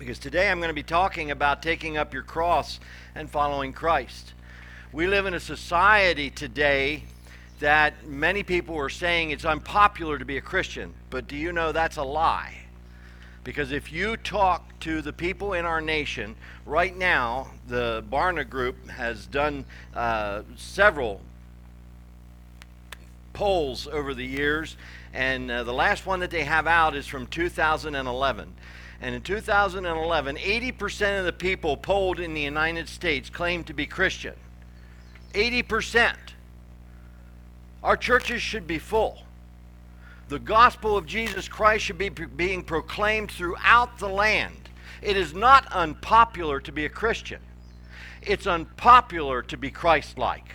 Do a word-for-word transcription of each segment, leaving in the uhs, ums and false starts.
because today I'm going to be talking about taking up your cross and following Christ. We live in a society today that many people are saying it's unpopular to be a Christian, but do you know that's a lie? Because if you talk to the people in our nation right now, the Barna Group has done uh, several polls over the years, and uh, the last one that they have out is from two thousand eleven. And in two thousand eleven, eighty percent of the people polled in the United States claimed to be Christian. eighty percent. Our churches should be full. The gospel of Jesus Christ should be being proclaimed throughout the land. It is not unpopular to be a Christian. It's unpopular to be Christ-like.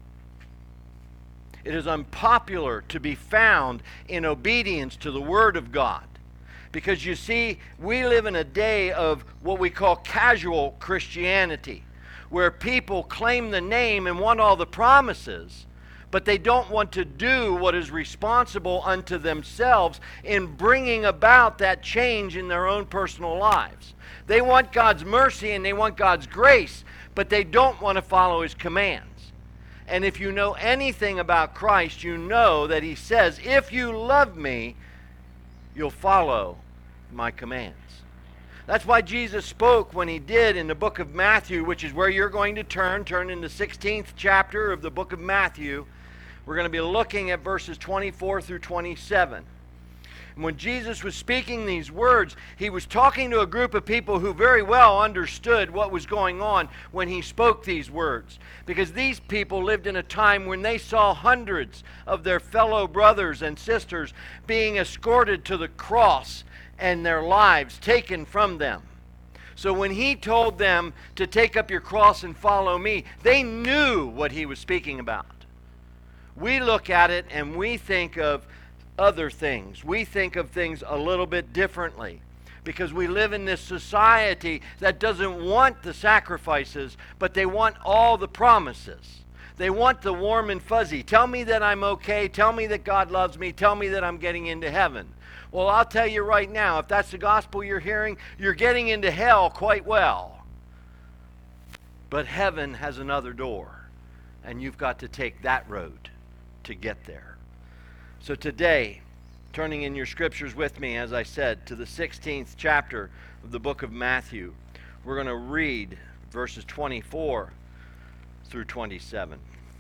It is unpopular to be found in obedience to the Word of God. Because you see, we live in a day of what we call casual Christianity, where people claim the name and want all the promises, but they don't want to do what is responsible unto themselves in bringing about that change in their own personal lives. They want God's mercy and they want God's grace, but they don't want to follow His commands. And if you know anything about Christ, you know that He says, if you love me, you'll follow my commands. That's why Jesus spoke when He did in the book of Matthew, which is where you're going to turn. Turn in the sixteenth chapter of the book of Matthew. We're going to be looking at verses twenty-four through twenty-seven. And when Jesus was speaking these words, He was talking to a group of people who very well understood what was going on when He spoke these words. Because these people lived in a time when they saw hundreds of their fellow brothers and sisters being escorted to the cross and their lives taken from them. So when He told them to take up your cross and follow me, they knew what He was speaking about. We look at it and we think of other things. We think of things a little bit differently because we live in this society that doesn't want the sacrifices, but they want all the promises. They want the warm and fuzzy. Tell me that I'm okay. Tell me that God loves me. Tell me that I'm getting into heaven. Well, I'll tell you right now, if that's the gospel you're hearing, you're getting into hell quite well. But heaven has another door, and you've got to take that road to get there. So today, turning in your scriptures with me, as I said, to the sixteenth chapter of the book of Matthew, we're going to read verses twenty-four through twenty-seven.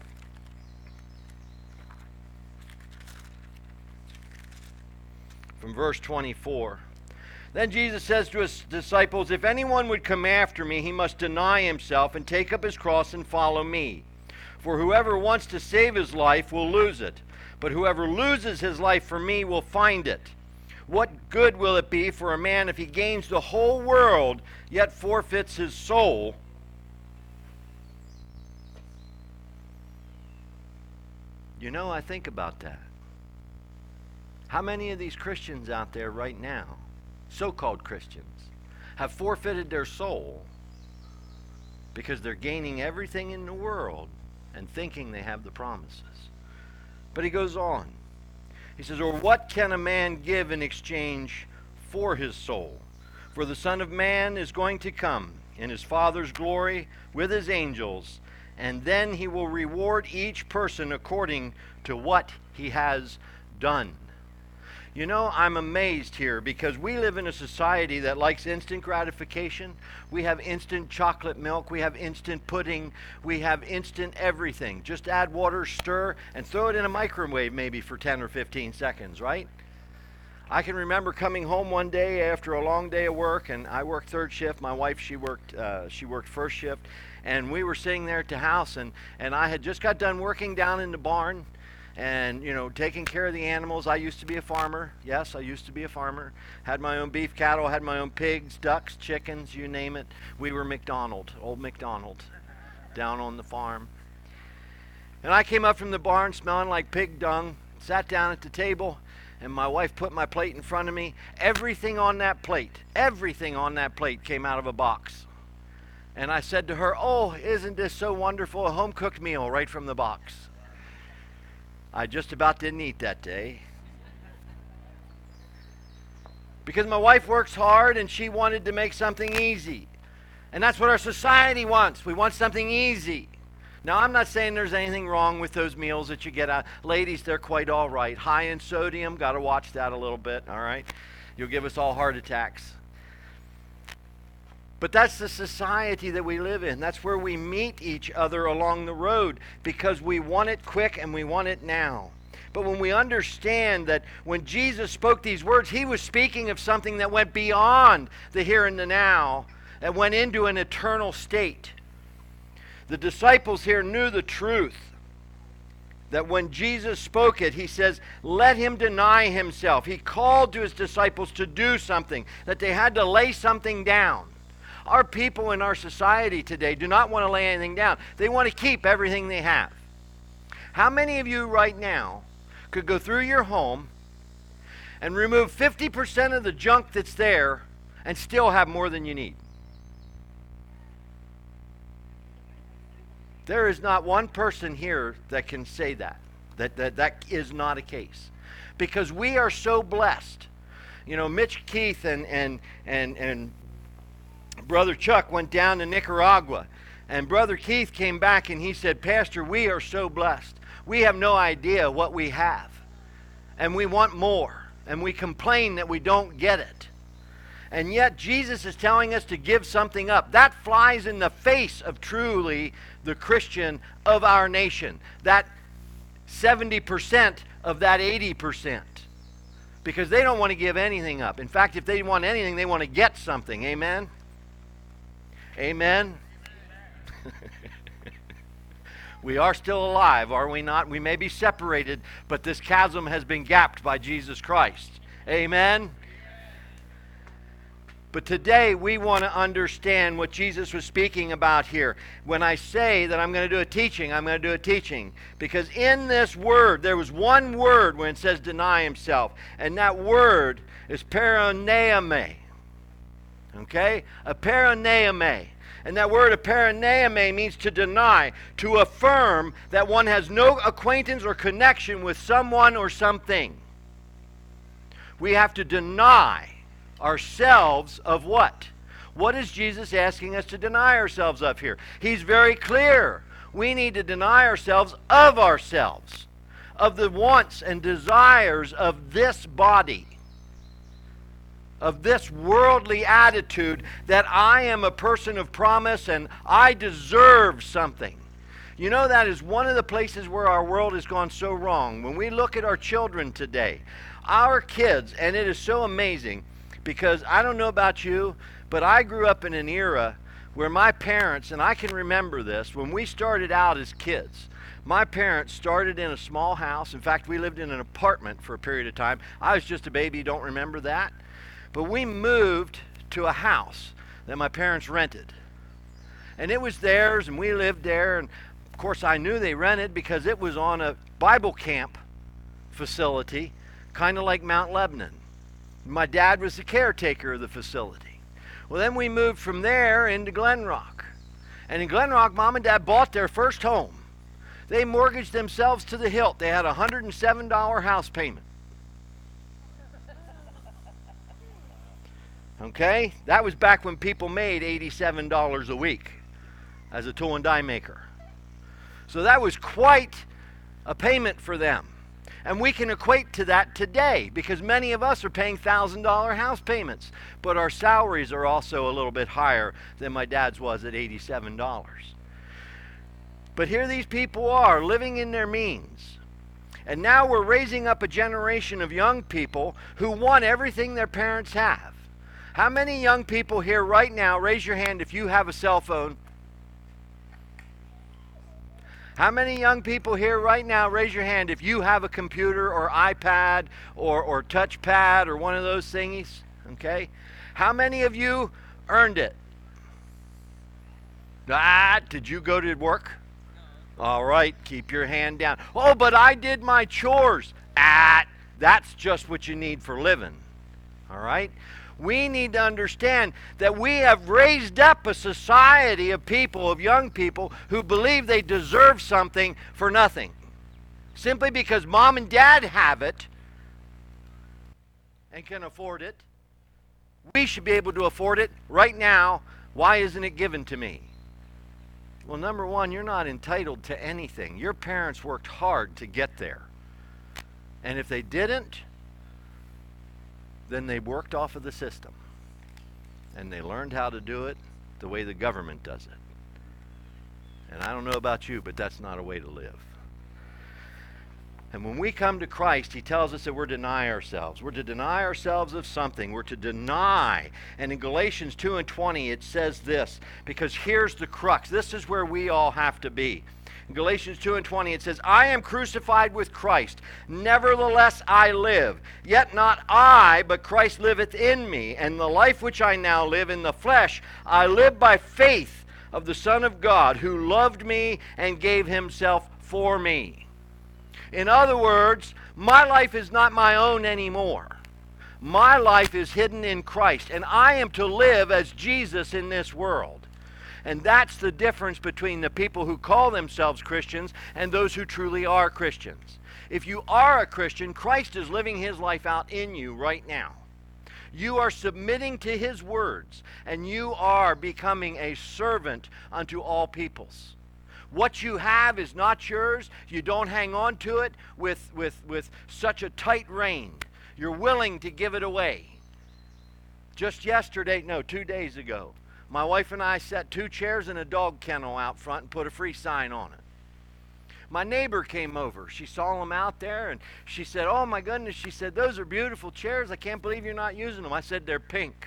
From verse twenty-four. Then Jesus says to His disciples, if anyone would come after me, he must deny himself and take up his cross and follow me. For whoever wants to save his life will lose it, but whoever loses his life for me will find it. What good will it be for a man if he gains the whole world, yet forfeits his soul? You know, I think about that. How many of these Christians out there right now, so-called Christians, have forfeited their soul because they're gaining everything in the world and thinking they have the promises? But He goes on. He says, or what can a man give in exchange for his soul? For the Son of Man is going to come in His Father's glory with His angels, and then He will reward each person according to what he has done. You know, I'm amazed here because we live in a society that likes instant gratification. We have instant chocolate milk. We have instant pudding. We have instant everything. Just add water, stir, and throw it in a microwave maybe for ten or fifteen seconds, right? I can remember coming home one day after a long day of work, and I worked third shift. My wife, she worked uh, she worked first shift, and we were sitting there at the house, and, and I had just got done working down in the barn, and, you know, taking care of the animals. I used to be a farmer. Yes, I used to be a farmer. Had my own beef cattle, had my own pigs, ducks, chickens, you name it. We were McDonald, old McDonald, down on the farm. And I came up from the barn smelling like pig dung, sat down at the table, and my wife put my plate in front of me. Everything on that plate, everything on that plate came out of a box. And I said to her, oh, isn't this so wonderful, a home-cooked meal right from the box. I just about didn't eat that day. Because my wife works hard and she wanted to make something easy. And that's what our society wants. We want something easy. Now, I'm not saying there's anything wrong with those meals that you get out. Ladies, they're quite all right. High in sodium, got to watch that a little bit, all right? You'll give us all heart attacks. But that's the society that we live in. That's where we meet each other along the road because we want it quick and we want it now. But when we understand that when Jesus spoke these words, he was speaking of something that went beyond the here and the now, that went into an eternal state. The disciples here knew the truth, that when Jesus spoke it, he says, let him deny himself. He called to his disciples to do something, that they had to lay something down. Our people in our society today do not want to lay anything down. They want to keep everything they have. How many of you right now could go through your home and remove fifty percent of the junk that's there and still have more than you need? There is not one person here that can say that. That, that that is not a case. Because we are so blessed. You know, Mitch Keith and and and and Brother Chuck went down to Nicaragua. And Brother Keith came back and he said, Pastor, we are so blessed. We have no idea what we have. And we want more. And we complain that we don't get it. And yet Jesus is telling us to give something up. That flies in the face of truly the Christian of our nation. That seventy percent of that eighty percent. Because they don't want to give anything up. In fact, if they want anything, they want to get something. Amen? Amen? We are still alive, are we not? We may be separated, but this chasm has been gapped by Jesus Christ. Amen? But today we want to understand what Jesus was speaking about here. When I say that I'm going to do a teaching, I'm going to do a teaching. Because in this word, there was one word when it says deny himself. And that word is paraneame. Okay? A paraneame. And that word paraneame means to deny, to affirm that one has no acquaintance or connection with someone or something. We have to deny ourselves of what? What is Jesus asking us to deny ourselves of here? He's very clear. We need to deny ourselves of ourselves, of the wants and desires of this body, of this worldly attitude that I am a person of promise and I deserve something. You know, that is one of the places where our world has gone so wrong. When we look at our children today, our kids, and it is so amazing, because I don't know about you, but I grew up in an era where my parents, and I can remember this, when we started out as kids, my parents started in a small house. In fact, we lived in an apartment for a period of time. I was just a baby, don't remember that. But we moved to a house that my parents rented. And it was theirs, and we lived there. And of course, I knew they rented because it was on a Bible camp facility, kind of like Mount Lebanon. My dad was the caretaker of the facility. Well, then we moved from there into Glen Rock. And in Glen Rock, Mom and Dad bought their first home. They mortgaged themselves to the hilt. They had a one hundred seven dollars house payment. Okay? That was back when people made eighty-seven dollars a week as a tool and die maker. So that was quite a payment for them. And we can equate to that today because many of us are paying one thousand dollars house payments. But our salaries are also a little bit higher than my dad's was at eighty-seven dollars. But here these people are living in their means. And now we're raising up a generation of young people who want everything their parents have. How many young people here right now, raise your hand if you have a cell phone? How many young people here right now, raise your hand if you have a computer or iPad or, or touchpad or one of those thingies? Okay? How many of you earned it? Ah, did you go to work? All right, keep your hand down. Oh, but I did my chores. Ah, that's just what you need for living. All right? We need to understand that we have raised up a society of people, of young people, who believe they deserve something for nothing. Simply because mom and dad have it and can afford it, We should be able to afford it right now. Why isn't it given to me? Well, number one, you're not entitled to anything. Your parents worked hard to get there. And if they didn't, then they worked off of the system. And they learned how to do it the way the government does it. And I don't know about you, but that's not a way to live. And when we come to Christ, he tells us that we're to deny ourselves. We're to deny ourselves of something. We're to deny. And in Galatians two and twenty, it says this, because here's the crux. This is where we all have to be. In Galatians two and twenty, it says, I am crucified with Christ. Nevertheless I live. Yet not I, but Christ liveth in me. And the life which I now live in the flesh, I live by faith of the Son of God, who loved me and gave himself for me. In other words, my life is not my own anymore. My life is hidden in Christ, and I am to live as Jesus in this world. And that's the difference between the people who call themselves Christians and those who truly are Christians. If you are a Christian, Christ is living his life out in you right now. You are submitting to his words, and you are becoming a servant unto all peoples. What you have is not yours. You don't hang on to it with, with, with such a tight rein. You're willing to give it away. Just yesterday, no, two days ago, my wife and I set two chairs and a dog kennel out front and put a free sign on it. My neighbor came over. She saw them out there, and she said, oh my goodness, she said, those are beautiful chairs. I can't believe you're not using them. I said, they're pink.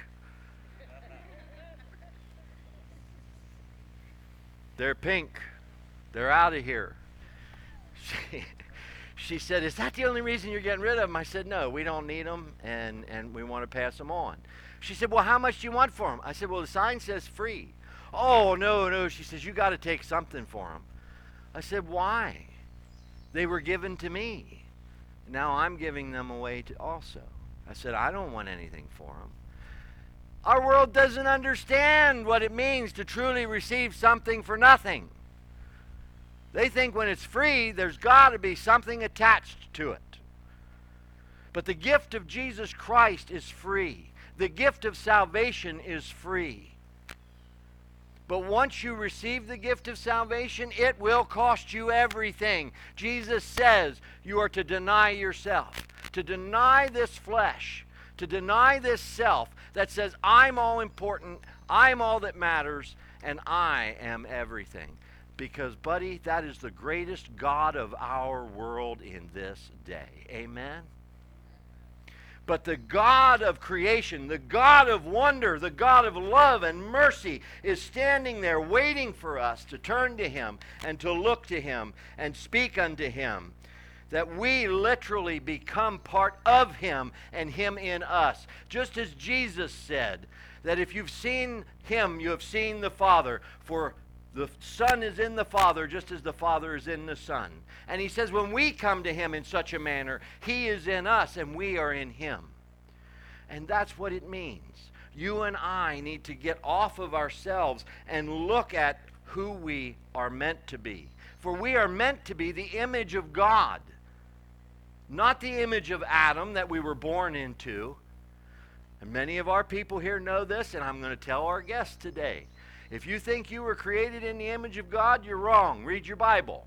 They're pink. They're out of here. She, she said, is that the only reason you're getting rid of them? I said, no, we don't need them, and, and we want to pass them on. She said, well, how much do you want for them? I said, well, the sign says free. Oh, no, no. She says, you got to take something for them. I said, why? They were given to me. Now I'm giving them away to also. I said, I don't want anything for them. Our world doesn't understand what it means to truly receive something for nothing. They think when it's free, there's got to be something attached to it. But the gift of Jesus Christ is free. The gift of salvation is free. But once you receive the gift of salvation, it will cost you everything. Jesus says you are to deny yourself, to deny this flesh, to deny this self that says, I'm all important, I'm all that matters, and I am everything. Because, buddy, that is the greatest God of our world in this day. Amen? But the God of creation, the God of wonder, the God of love and mercy is standing there waiting for us to turn to him and to look to him and speak unto him. That we literally become part of him and him in us. Just as Jesus said that if you've seen him, you have seen the Father. For the Son is in the Father just as the Father is in the Son. And he says when we come to him in such a manner, he is in us and we are in him. And that's what it means. You and I need to get off of ourselves and look at who we are meant to be. For we are meant to be the image of God. Not the image of Adam that we were born into. And many of our people here know this, and I'm going to tell our guests today. If you think you were created in the image of God, you're wrong. Read your Bible.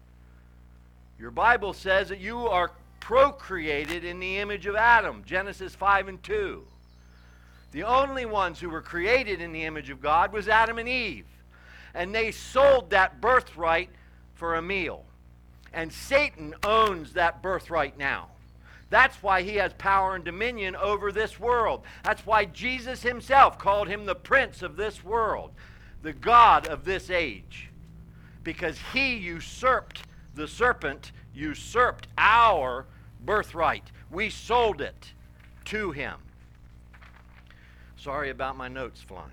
Your Bible says that you are procreated in the image of Adam, Genesis five and two. The only ones who were created in the image of God was Adam and Eve. And they sold that birthright for a meal. And Satan owns that birthright now. That's why he has power and dominion over this world. That's why Jesus himself called him the prince of this world, the God of this age. Because he usurped, the serpent usurped our birthright. We sold it to him. Sorry about my notes flying.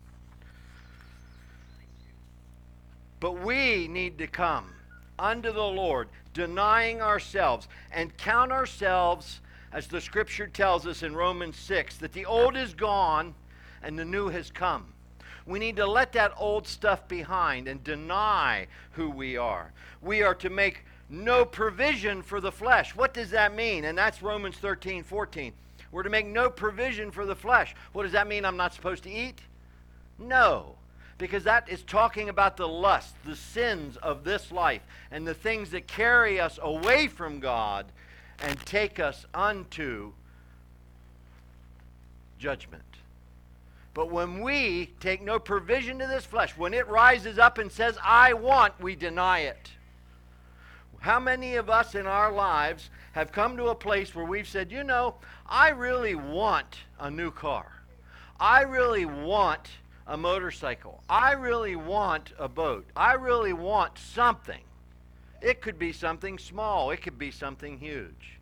But we need to come unto the Lord, denying ourselves, and count ourselves, as the scripture tells us in Romans six, that the old is gone and the new has come. We need to let that old stuff behind and deny who we are. We are to make no provision for the flesh. What does that mean? And that's Romans thirteen, fourteen. We're to make no provision for the flesh. What does that mean? I'm not supposed to eat? No. Because that is talking about the lust, the sins of this life, and the things that carry us away from God and take us unto judgment. But when we take no provision to this flesh, when it rises up and says, I want, we deny it. How many of us in our lives have come to a place where we've said, you know, I really want a new car. I really want a motorcycle. I really want a boat. I really want something. It could be something small. It could be something huge.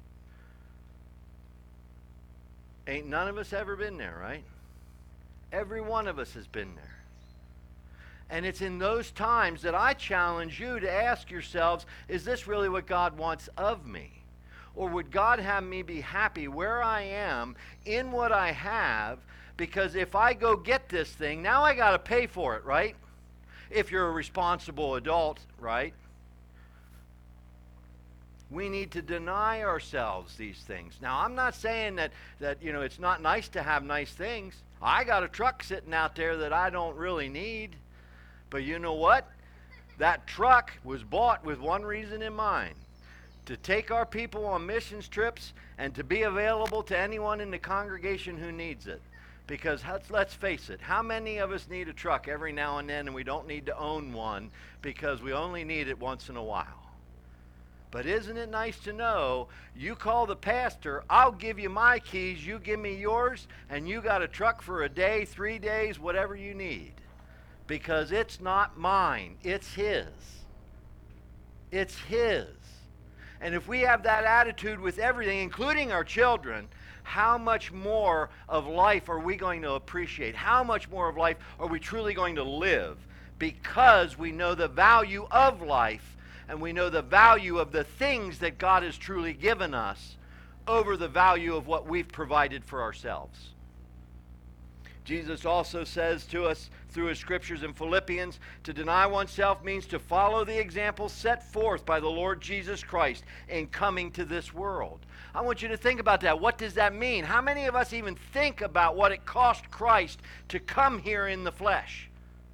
Ain't none of us ever been there, right? Every one of us has been there. And it's in those times that I challenge you to ask yourselves, is this really what God wants of me? Or would God have me be happy where I am, in what I have? Because if I go get this thing, now I got to pay for it, right? If you're a responsible adult, right? We need to deny ourselves these things. Now, I'm not saying that, that you know, it's not nice to have nice things. I got a truck sitting out there that I don't really need. But you know what? That truck was bought with one reason in mind. To take our people on missions trips and to be available to anyone in the congregation who needs it. Because let's, let's face it, how many of us need a truck every now and then and we don't need to own one because we only need it once in a while? But isn't it nice to know you call the pastor, I'll give you my keys, you give me yours, and you got a truck for a day, three days, whatever you need. Because it's not mine, it's his. It's his. And if we have that attitude with everything, including our children, how much more of life are we going to appreciate? How much more of life are we truly going to live? Because we know the value of life and we know the value of the things that God has truly given us over the value of what we've provided for ourselves. Jesus also says to us through his scriptures in Philippians, to deny oneself means to follow the example set forth by the Lord Jesus Christ in coming to this world. I want you to think about that. What does that mean? How many of us even think about what it cost Christ to come here in the flesh?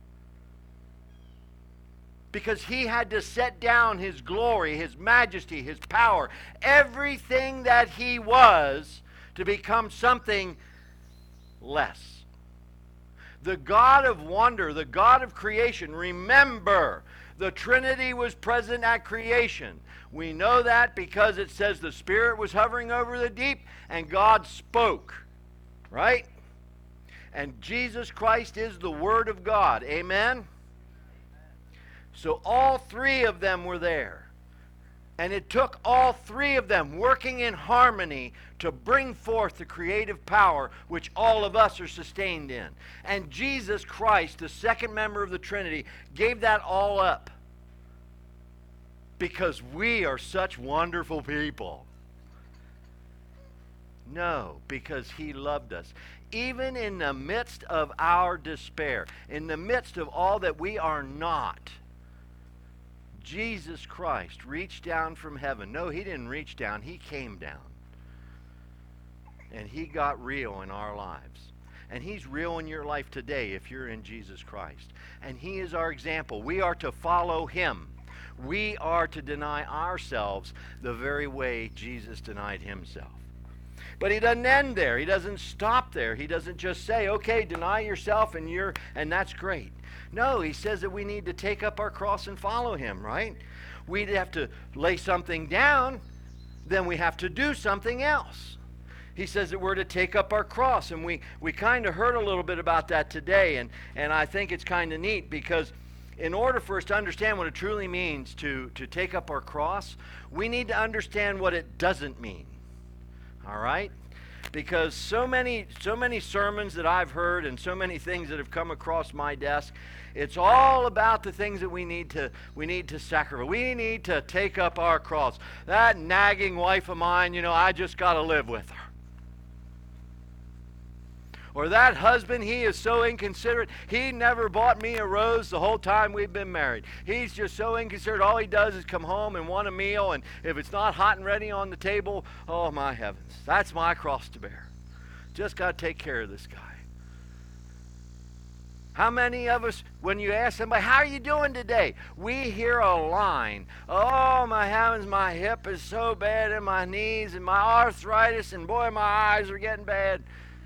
Because he had to set down his glory, his majesty, his power, everything that he was to become something less. The God of wonder, the God of creation. Remember, the Trinity was present at creation. We know that because it says the Spirit was hovering over the deep and God spoke. Right? And Jesus Christ is the Word of God. Amen? So all three of them were there. And it took all three of them working in harmony to bring forth the creative power which all of us are sustained in. And Jesus Christ, the second member of the Trinity, gave that all up. Because we are such wonderful people. No, because he loved us. Even in the midst of our despair, in the midst of all that we are not, Jesus Christ reached down from heaven. No, he didn't reach down. He came down. And he got real in our lives. And he's real in your life today if you're in Jesus Christ. And he is our example. We are to follow him. We are to deny ourselves the very way Jesus denied himself. But he doesn't end there. He doesn't stop there. He doesn't just say, okay, deny yourself and you're and that's great. No, he says that we need to take up our cross and follow him, right? We'd have to lay something down, then we have to do something else. He says that we're to take up our cross, and we, we kind of heard a little bit about that today, and, and I think it's kind of neat because in order for us to understand what it truly means to, to take up our cross, we need to understand what it doesn't mean. All right? Because so many so many sermons that I've heard and so many things that have come across my desk, it's all about the things that we need to we need to sacrifice. We need to take up our cross. That nagging wife of mine, you know, I just got to live with her. Or that husband, he is so inconsiderate. He never bought me a rose the whole time we've been married. He's just so inconsiderate. All he does is come home and want a meal, and if it's not hot and ready on the table, oh my heavens, that's my cross to bear. Just got to take care of this guy. How many of us, when you ask somebody, how are you doing today? We hear a line. Oh, my heavens, my hip is so bad, and my knees, and my arthritis, and boy, my eyes are getting bad.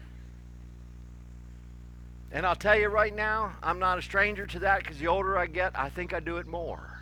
And I'll tell you right now, I'm not a stranger to that, because the older I get, I think I do it more.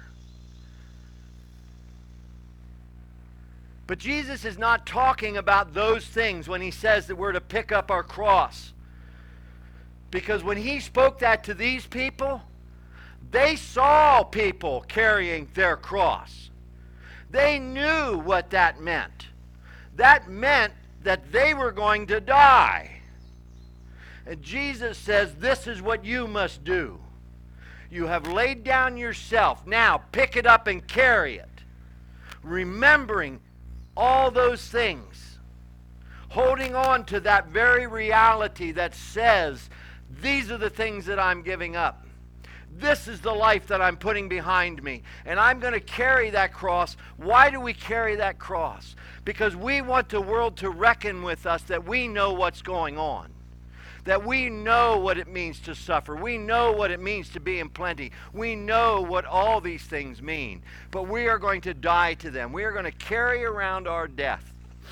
But Jesus is not talking about those things when he says that we're to pick up our cross. Because when he spoke that to these people, they saw people carrying their cross. They knew what that meant. That meant that they were going to die. And Jesus says, this is what you must do. You have laid down yourself. Now pick it up and carry it. Remembering all those things. Holding on to that very reality that says, these are the things that I'm giving up. This is the life that I'm putting behind me. And I'm going to carry that cross. Why do we carry that cross? Because we want the world to reckon with us that we know what's going on. That we know what it means to suffer. We know what it means to be in plenty. We know what all these things mean. But we are going to die to them. We are going to carry around our death.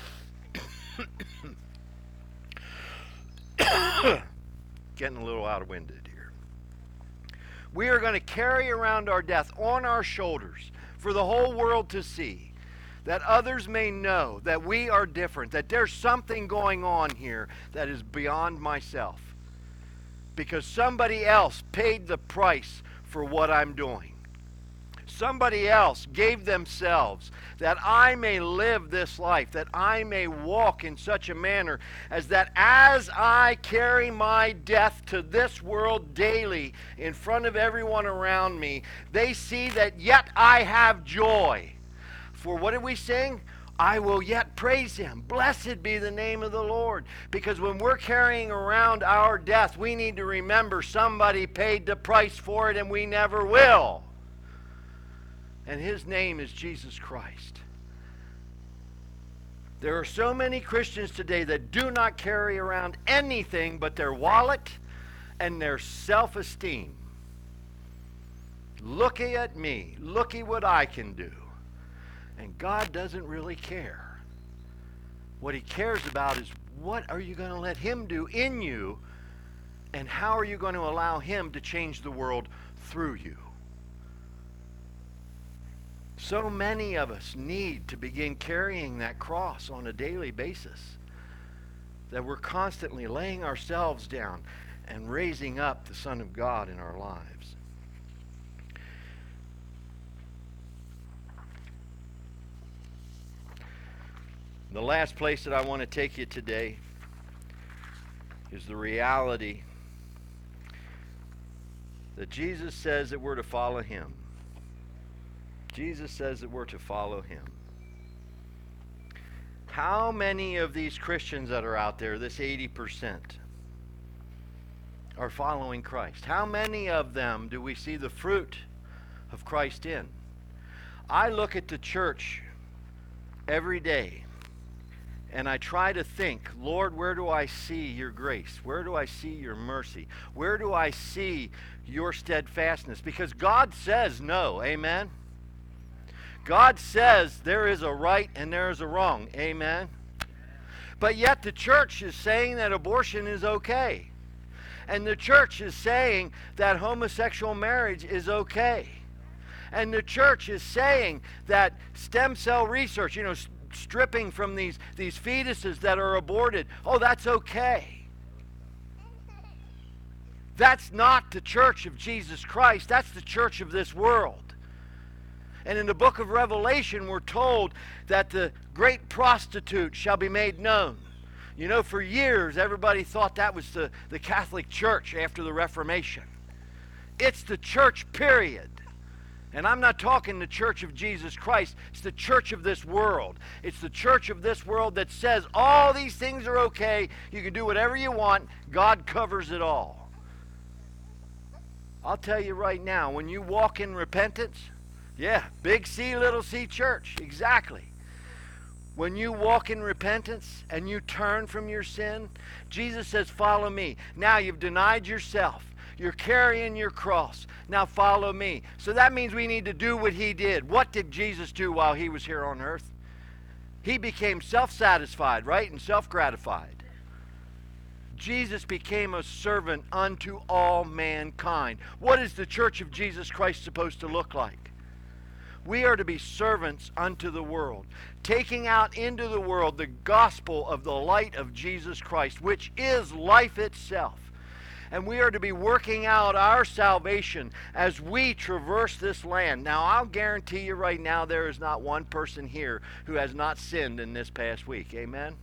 Getting a little out-winded here. We are going to carry around our death on our shoulders for the whole world to see, that others may know that we are different, that there's something going on here that is beyond myself, because somebody else paid the price for what I'm doing. Somebody else gave themselves that I may live this life, that I may walk in such a manner as that as I carry my death to this world daily in front of everyone around me, they see that yet I have joy. For what did we sing? I will yet praise him. Blessed be the name of the Lord. Because when we're carrying around our death, we need to remember somebody paid the price for it, and we never will. And his name is Jesus Christ. There are so many Christians today that do not carry around anything but their wallet and their self-esteem. Looky at me. Looky what I can do. And God doesn't really care. What he cares about is, what are you going to let him do in you, and how are you going to allow him to change the world through you? So many of us need to begin carrying that cross on a daily basis, that we're constantly laying ourselves down and raising up the Son of God in our lives. The last place that I want to take you today is the reality that Jesus says that we're to follow him. Jesus says that we're to follow him. How many of these Christians that are out there, this eighty percent, are following Christ? How many of them do we see the fruit of Christ in? I look at the church every day, and I try to think, Lord, where do I see your grace? Where do I see your mercy? Where do I see your steadfastness? Because God says no, amen? God says there is a right and there is a wrong, amen? But yet the church is saying that abortion is okay. And the church is saying that homosexual marriage is okay. And the church is saying that stem cell research, you know, stripping from these, these fetuses that are aborted, oh, that's okay. That's not the church of Jesus Christ. That's the church of this world. And in the book of Revelation, we're told that the great prostitute shall be made known. You know, for years, everybody thought that was the, the Catholic Church after the Reformation. It's the church, period. And I'm not talking the church of Jesus Christ. It's the church of this world. It's the church of this world that says all these things are okay. You can do whatever you want. God covers it all. I'll tell you right now, when you walk in repentance, yeah, big C, little c church, exactly. When you walk in repentance and you turn from your sin, Jesus says, follow me. Now you've denied yourself. You're carrying your cross. Now follow me. So that means we need to do what he did. What did Jesus do while he was here on earth? He became self-satisfied, right? And self-gratified. Jesus became a servant unto all mankind. What is the church of Jesus Christ supposed to look like? We are to be servants unto the world, taking out into the world the gospel of the light of Jesus Christ, which is life itself. And we are to be working out our salvation as we traverse this land. Now, I'll guarantee you right now there is not one person here who has not sinned in this past week. Amen?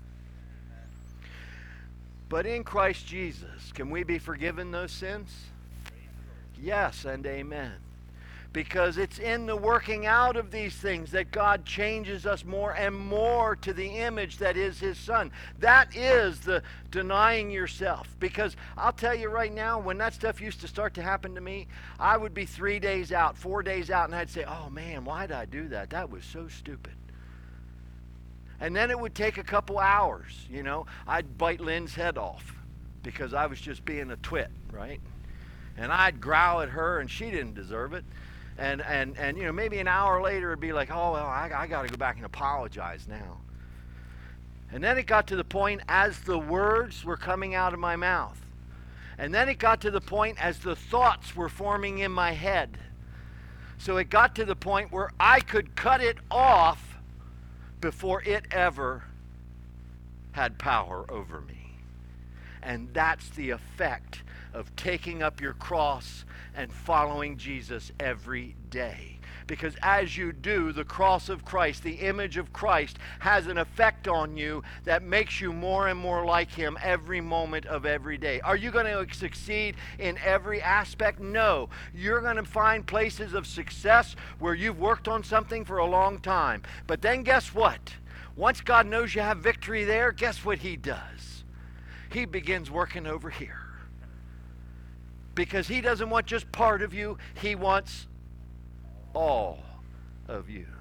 But in Christ Jesus, can we be forgiven those sins? Yes and amen. Because it's in the working out of these things that God changes us more and more to the image that is his Son. That is the denying yourself. Because I'll tell you right now, when that stuff used to start to happen to me, I would be three days out, four days out, and I'd say, oh man, why did I do that? That was so stupid. And then it would take a couple hours, you know. I'd bite Lynn's head off because I was just being a twit, right? And I'd growl at her, and she didn't deserve it. And, and, and you know, maybe an hour later it'd be like, oh, well, I, I got to go back and apologize now. And then it got to the point as the words were coming out of my mouth. And then it got to the point as the thoughts were forming in my head. So it got to the point where I could cut it off before it ever had power over me. And that's the effect of taking up your cross and following Jesus every day. Because as you do, the cross of Christ, the image of Christ, has an effect on you that makes you more and more like him every moment of every day. Are you going to succeed in every aspect? No. You're going to find places of success where you've worked on something for a long time. But then guess what? Once God knows you have victory there, guess what he does? He begins working over here. Because he doesn't want just part of you, he wants all of you.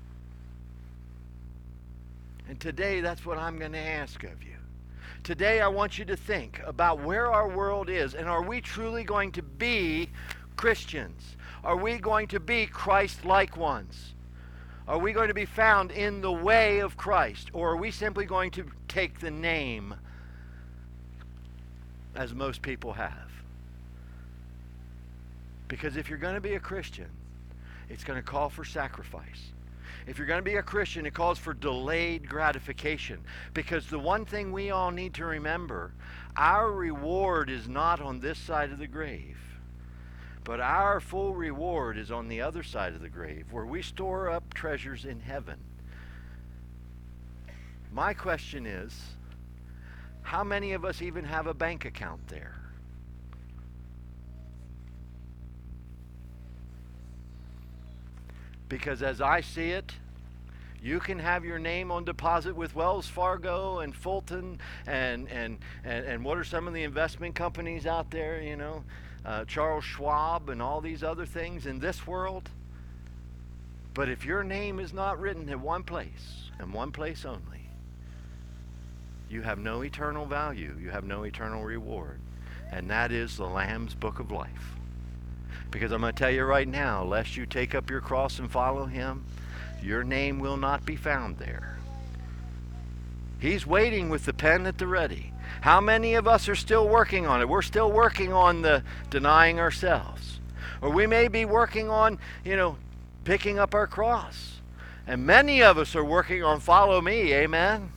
And today, that's what I'm going to ask of you. Today, I want you to think about where our world is, and are we truly going to be Christians? Are we going to be Christ-like ones? Are we going to be found in the way of Christ? Or are we simply going to take the name as most people have? Because if you're going to be a Christian, it's going to call for sacrifice. If you're going to be a Christian, it calls for delayed gratification. Because the one thing we all need to remember, our reward is not on this side of the grave. But our full reward is on the other side of the grave, where we store up treasures in heaven. My question is, how many of us even have a bank account there? Because as I see it, you can have your name on deposit with Wells Fargo and Fulton and and and, and what are some of the investment companies out there, you know, uh, Charles Schwab and all these other things in this world. But if your name is not written in one place, and one place only, you have no eternal value. You have no eternal reward. And that is the Lamb's Book of Life. Because I'm going to tell you right now, lest you take up your cross and follow him, your name will not be found there. He's waiting with the pen at the ready. How many of us are still working on it? We're still working on the denying ourselves. Or we may be working on, you know, picking up our cross. And many of us are working on follow me, amen?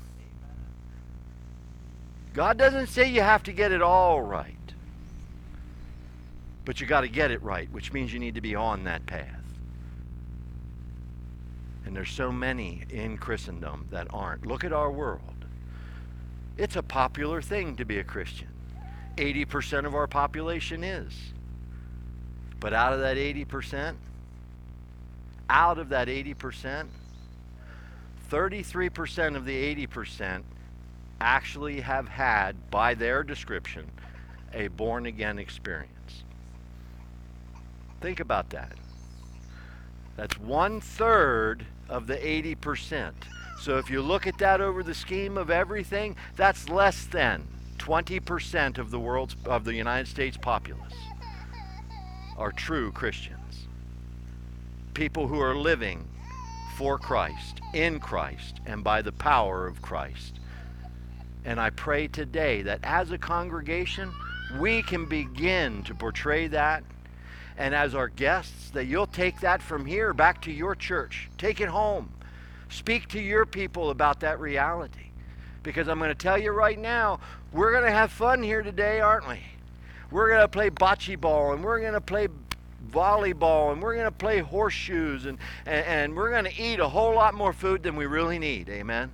God doesn't say you have to get it all right. But you got to get it right, which means you need to be on that path. And there's so many in Christendom that aren't. Look at our world. It's a popular thing to be a Christian. eighty percent of our population is. But out of that eighty percent, out of that eighty percent, thirty-three percent of the eighty percent actually have had, by their description, a born-again experience. Think about that. That's one third of the eighty percent So if you look at that over the scheme of everything, that's less than twenty percent of the world's of the United States populace are true Christians. People who are living for Christ, in Christ, and by the power of Christ. And I pray today that as a congregation, we can begin to portray that. And as our guests, that you'll take that from here back to your church. Take it home. Speak to your people about that reality. Because I'm going to tell you right now, we're going to have fun here today, aren't we? We're going to play bocce ball, and we're going to play volleyball, and we're going to play horseshoes, and, and, and we're going to eat a whole lot more food than we really need. Amen?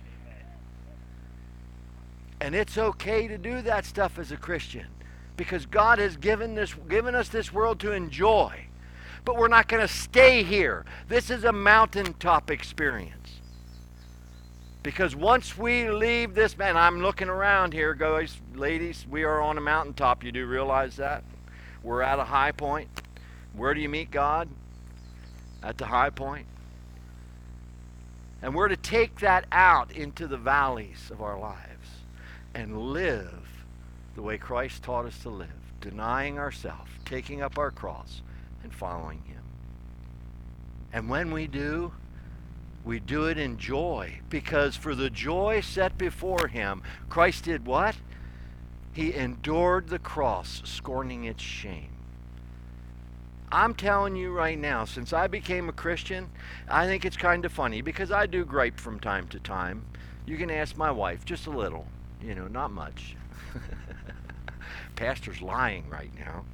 And it's okay to do that stuff as a Christian, because God has given this, given us this world to enjoy. But we're not going to stay here. This is a mountaintop experience. Because once we leave this, man, I'm looking around here, guys, ladies, we are on a mountaintop. You do realize that? We're at a high point. Where do you meet God? At the high point. And we're to take that out into the valleys of our lives and live the way Christ taught us to live, denying ourselves, taking up our cross, and following Him. And when we do, we do it in joy, because for the joy set before Him, Christ did what? He endured the cross, scorning its shame. I'm telling you right now, since I became a Christian, I think it's kind of funny, because I do gripe from time to time. You can ask my wife, just a little, you know, not much. Pastor's lying right now.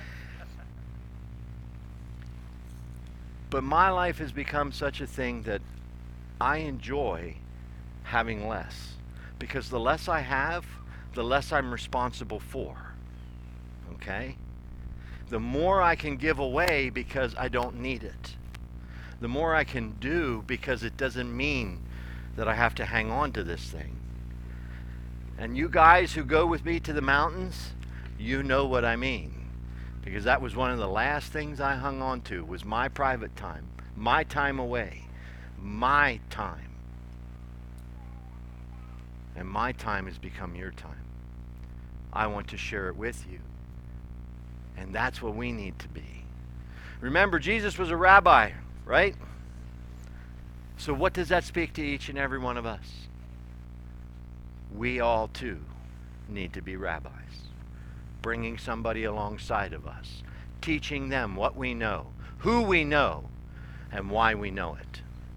But my life has become such a thing that I enjoy having less. Because the less I have, the less I'm responsible for. Okay? The more I can give away because I don't need it. The more I can do because it doesn't mean that I have to hang on to this thing. And you guys who go with me to the mountains, you know what I mean. Because that was one of the last things I hung on to, was my private time, my time away, my time. And my time has become your time. I want to share it with you. And that's what we need to be. Remember, Jesus was a rabbi, right? So what does that speak to each and every one of us? We all too need to be rabbis. Bringing somebody alongside of us, teaching them what we know, who we know, and why we know it.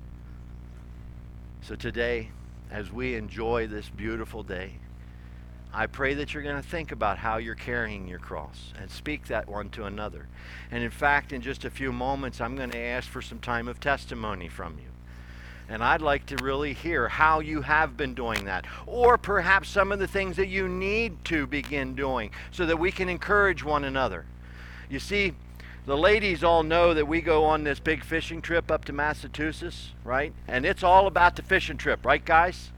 So today, as we enjoy this beautiful day, I pray that you're going to think about how you're carrying your cross and speak that one to another. And in fact, in just a few moments, I'm going to ask for some time of testimony from you. And I'd like to really hear how you have been doing that, or perhaps some of the things that you need to begin doing so that we can encourage one another. You see, the ladies all know that we go on this big fishing trip up to Massachusetts, right? And it's all about the fishing trip, right, guys?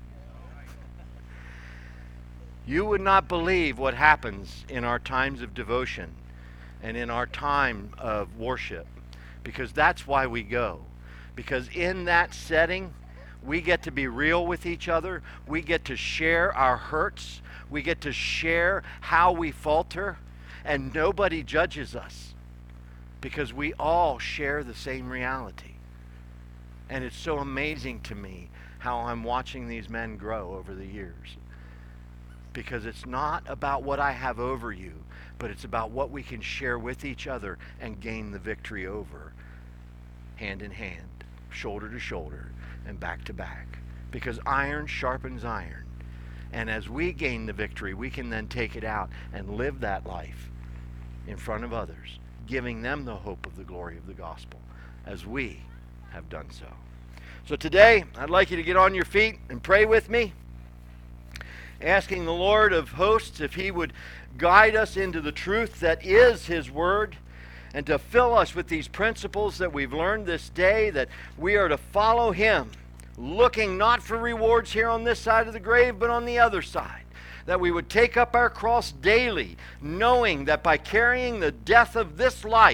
You would not believe what happens in our times of devotion and in our time of worship, because that's why we go. Because in that setting, we get to be real with each other. We get to share our hurts. We get to share how we falter. And nobody judges us, because we all share the same reality. And it's so amazing to me how I'm watching these men grow over the years. Because it's not about what I have over you, but it's about what we can share with each other and gain the victory over, hand in hand, shoulder to shoulder, and back to back. Because iron sharpens iron. And as we gain the victory, we can then take it out and live that life in front of others, giving them the hope of the glory of the gospel, as we have done so. So today, I'd like you to get on your feet and pray with me, asking the Lord of hosts if He would guide us into the truth that is His word, and to fill us with these principles that we've learned this day, that we are to follow Him, looking not for rewards here on this side of the grave, but on the other side. That we would take up our cross daily, knowing that by carrying the death of this life,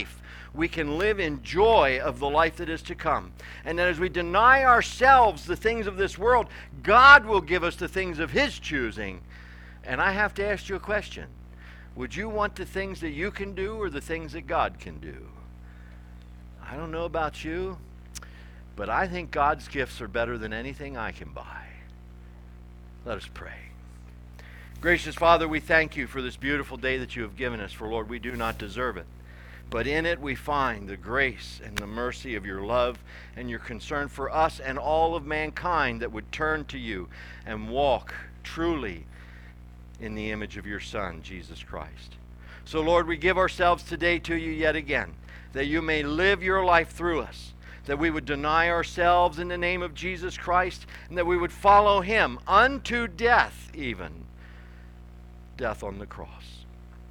we can live in joy of the life that is to come. And that as we deny ourselves the things of this world, God will give us the things of His choosing. And I have to ask you a question. Would you want the things that you can do or the things that God can do? I don't know about you, but I think God's gifts are better than anything I can buy. Let us pray. Gracious Father, we thank you for this beautiful day that you have given us, for Lord, we do not deserve it. But in it we find the grace and the mercy of your love and your concern for us and all of mankind that would turn to you and walk truly in the image of your Son, Jesus Christ. So Lord, we give ourselves today to you yet again, that you may live your life through us, that we would deny ourselves in the name of Jesus Christ, and that we would follow him unto death, even death on the cross.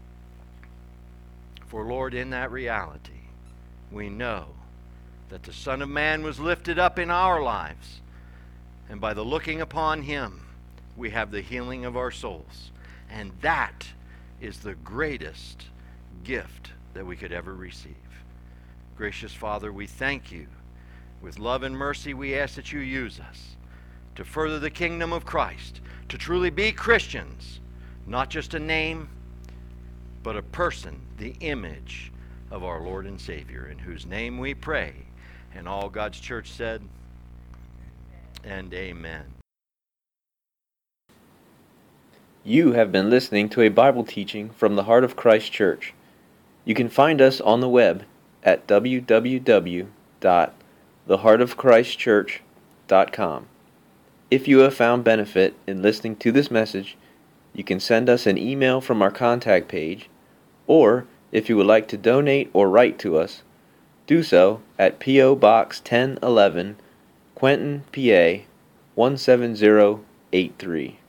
For Lord, in that reality, we know that the Son of Man was lifted up in our lives, and by the looking upon him, we have the healing of our souls. And that is the greatest gift that we could ever receive. Gracious Father, we thank you. With love and mercy, we ask that you use us to further the kingdom of Christ, to truly be Christians, not just a name, but a person, the image of our Lord and Savior, in whose name we pray. And all God's church said, and amen. You have been listening to a Bible teaching from the Heart of Christ Church. You can find us on the web at w w w dot the heart of christ church dot com. If you have found benefit in listening to this message, you can send us an email from our contact page, or if you would like to donate or write to us, do so at P O Box ten eleven, Quentin, P A one seven zero eight three.